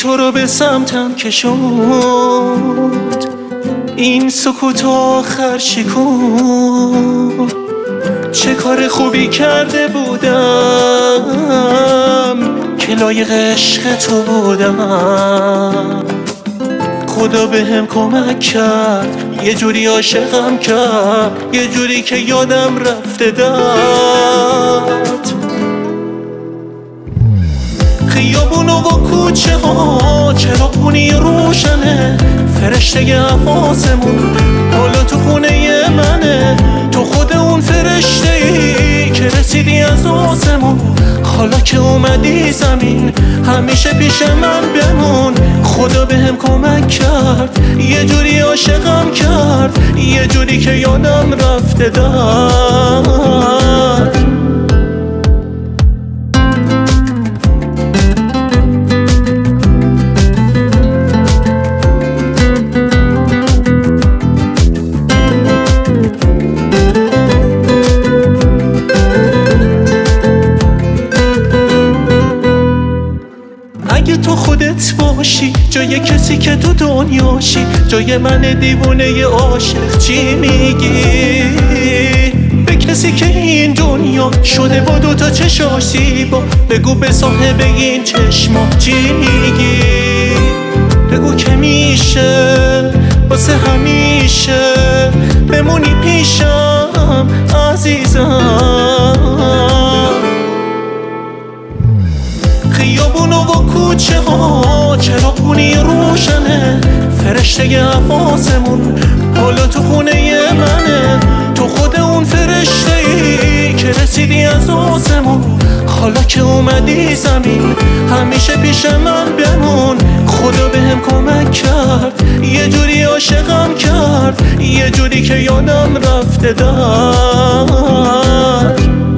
تو رو به سمتم کشوند، این سکوت آخر شکون. چه کار خوبی کرده بودم که لایق عشق تو بودم. خدا بهم کمک کرد، یه جوری عاشقم کرد، یه جوری که یادم رفته داد. خیابون و کوچه ها چراغونی روشنه، فرشته آسمون حالا تو خونه منه. تو خود اون فرشته ای که رسیدی از آسمون، حالا که اومدی زمین همیشه پیش من بمون. خدا بهم کمک کرد، یه جوری عاشقم کرد، یه جوری که یادم رفته داد. اگه تو خودت باشی جای کسی که تو دنیاشی، جای من دیوونه عاشق چی میگی؟ به کسی که این دنیا شده با دوتا چشاش زیبا، بگو به صاحب این چشما چی میگی؟ بگو که میشه واسه همیشه بمونی پیشم عزیزم. خیابون و کوچه ها چراغونی روشنه، فرشته آسمون حالا تو خونه منه. تو خود اون فرشته ای که رسیدی از آسمون، حالا که اومدی زمین همیشه پیش من بمون. خدا بهم کمک کرد، یه جوری عاشقم کرد، یه جوری که یادم رفته داد.